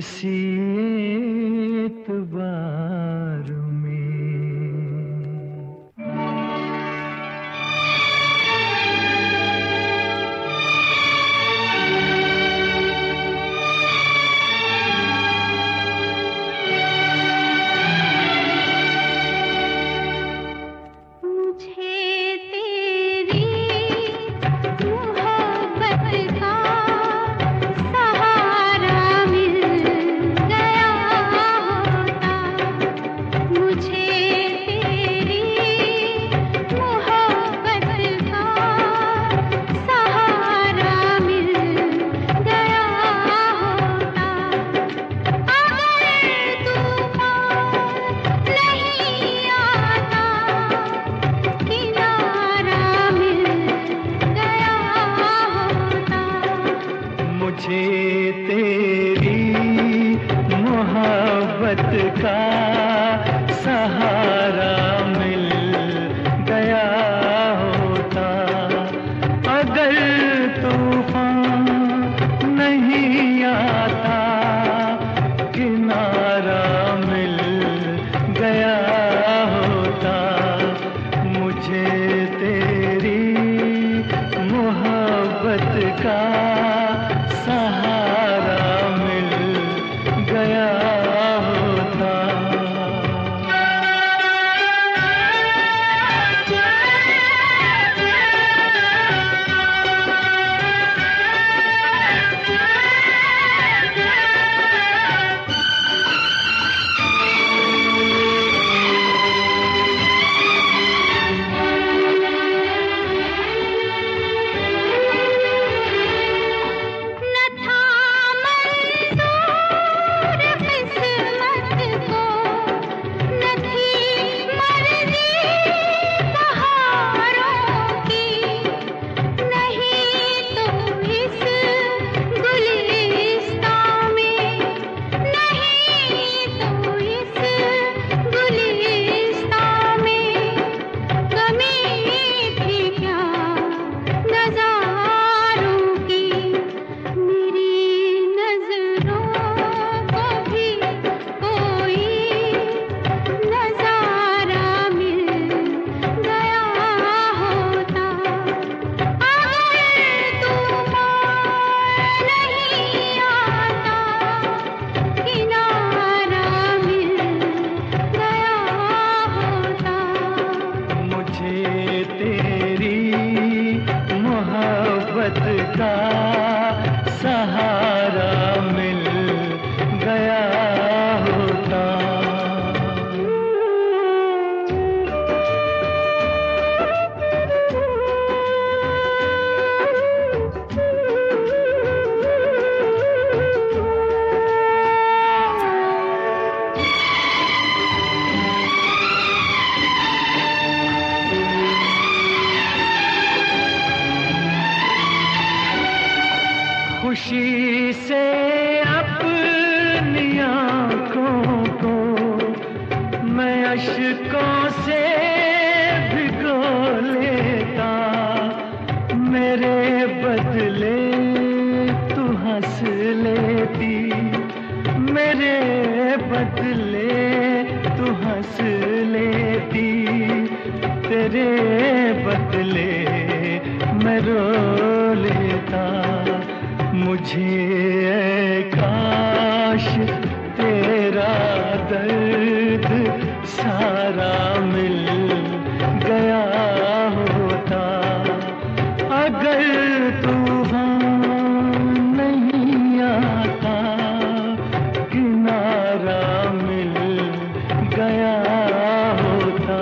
किसी एतबार में। मुझे तेरी मोहब्बत का सहारा मिल गया होता, अगर तूफान नहीं आता किनारा मिल गया होता। मुझे तेरी मोहब्बत का सहारा मिल गया होता। का सहारा मिल गया होता। खुशी से अपनी आँखों को मैं अश्कों से भिगो लेता, मेरे बदले तू हंस लेती, मेरे बदले तू हंस लेती, तेरे बदले मैं रो लेता। मुझे काश तेरा दर्द सारा मिल गया होता, अगर तूफान नहीं आता किनारा मिल गया होता।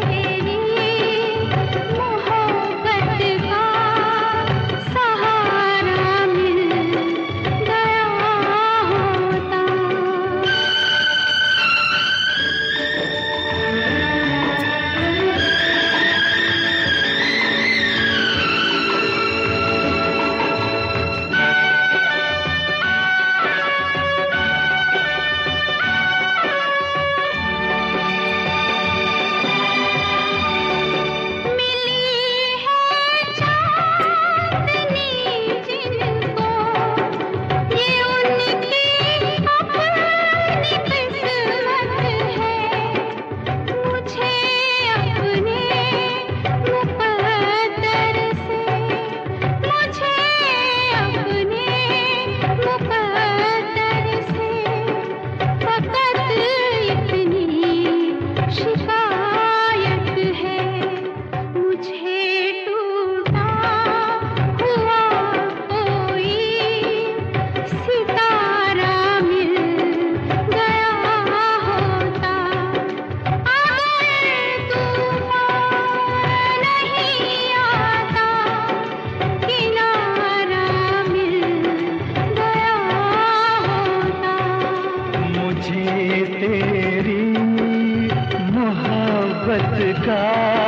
मुझे तेरी मोहब्बत का सहारा मोहब्बत का